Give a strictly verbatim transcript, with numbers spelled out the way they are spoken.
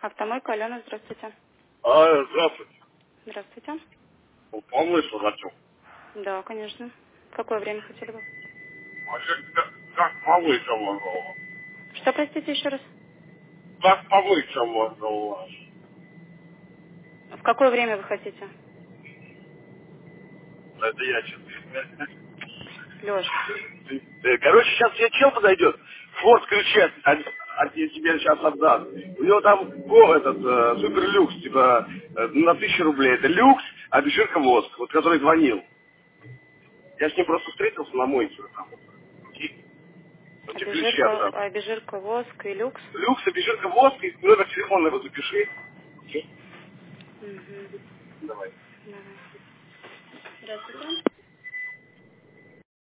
Автомойка Алена, здравствуйте. А, здравствуйте. Здравствуйте. Помнишь, Артем? Да, конечно. В какое время хотели бы? А как, как, как повыше можно? Что, простите, еще раз? Как повыше можно у вас? В какое время вы хотите? Это я сейчас. Леш, Короче, сейчас тебе чел подойдет. Форд ключи от, от- от- тебе сейчас отдаст. У него там о, этот э, супер люкс, типа э, на тысячу рублей. Это люкс, а беширка воск, вот который звонил. Я с ним просто встретился на мойке. вот Там. И он тебе ключи обезжирка, отдаст. обезжирка воск и люкс. Люкс, обезжирка воск, и номер телефона его запиши. Угу. Давай. Давай. Здравствуйте.